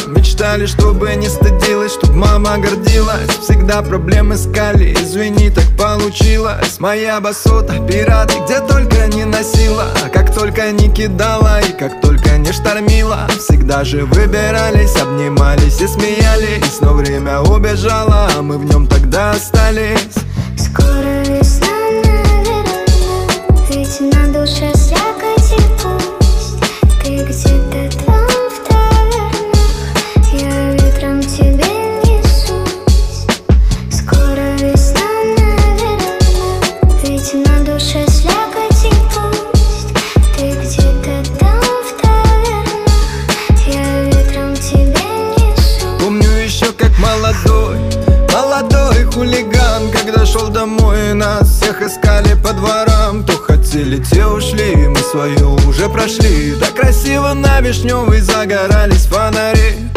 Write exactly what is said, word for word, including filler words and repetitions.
Мечтали, чтобы не стыдилась, чтоб мама гордилась. Всегда проблемы искали, извини, так получилось. Моя басота, пираты, где только не носила. А как только не кидала и как только не штормила, всегда же выбирались, обнимались и смеялись. Но время убежало, а мы в нем тогда остались. Скоро весна, наверное, ведь на душе слякоть и пусть ты где-то там в тавернах, я ветром тебе несусь. Скоро весна, наверное, ведь на душе слякоть и пусть ты где-то там в тавернах, я ветром тебе несусь. Помню еще как молодой, молодой хулиган, когда шел домой, нас всех искали по дворам. Кто хотели, те ушли, мы свое уже прошли. Так красиво на Вишневой загорались фонари.